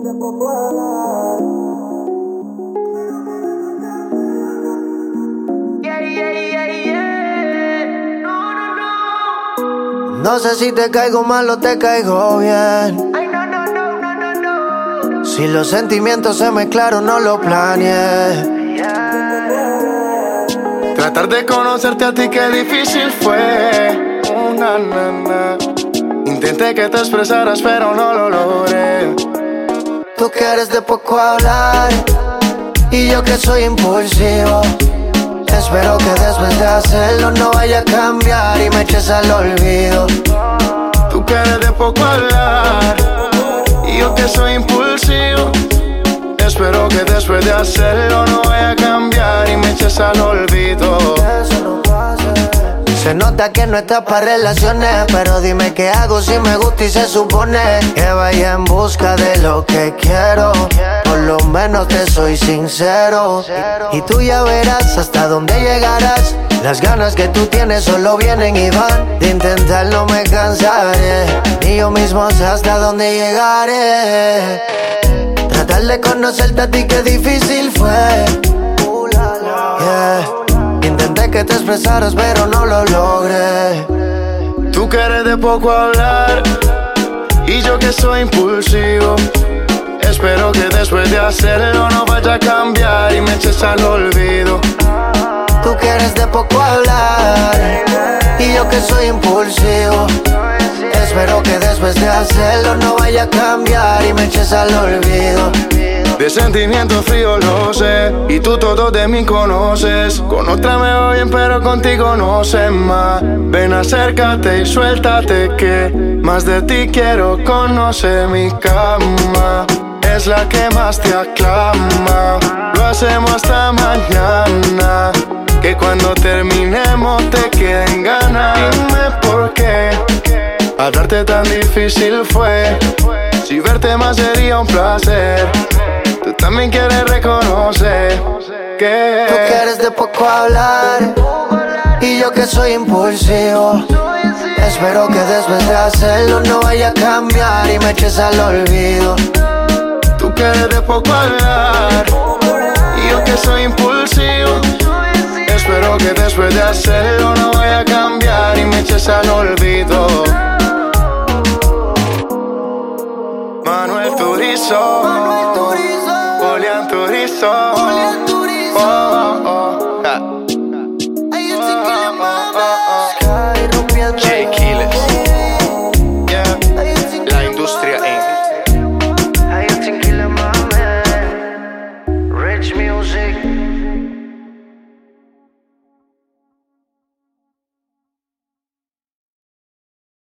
No sé si te caigo mal o te caigo bien. Si los sentimientos se mezclaron, no lo planeé. Tratar de conocerte a ti, qué difícil fue. Intenté que te expresaras, pero no lo logré. Tú que eres de poco hablar y yo que soy impulsivo. Espero que después de hacerlo no vaya a cambiar y me eches al olvido. Tú que eres de poco hablar y yo que soy impulsivo. Espero que después de hacerlo no vaya a cambiar y me eches al olvido. Se nota que no estás para relaciones, pero dime qué hago si me gusta y se supone que vaya en busca de lo que quiero. Por lo menos te soy sincero y tú ya verás hasta dónde llegarás. Las ganas que tú tienes solo vienen y van. De intentarlo me cansaré, ni yo mismo sé hasta dónde llegaré. Tratar de conocerte a ti qué difícil fue. Yeah. Intenté que te expresaras pero no lo logré. Tú que eres de poco hablar y yo que soy impulsivo. Espero que después de hacerlo no vaya a cambiar y me eches al olvido. Tú que eres de poco hablar y yo que soy impulsivo. Espero que después de hacerlo no vaya a cambiar y me eches al olvido. De sentimientos fríos lo sé y tú todo de mí conoces. Con otra me voy bien pero contigo no sé más. Ven acércate y suéltate que más de ti quiero conocer. Mi cama es la que más te aclama. Lo hacemos hasta mañana, que cuando terminemos te queden ganas. Dime por qué hablarte tan difícil fue. Si verte más sería un placer. Tú también quieres reconocer que tú que eres de poco hablar y yo que soy impulsivo. Espero que después de hacerlo no vaya a cambiar y me eches al olvido. Tú que eres de poco hablar y yo que soy impulsivo. Espero que después de hacerlo no vaya a cambiar y me eches al olvido. Manuel Turizo, Julián Turizo.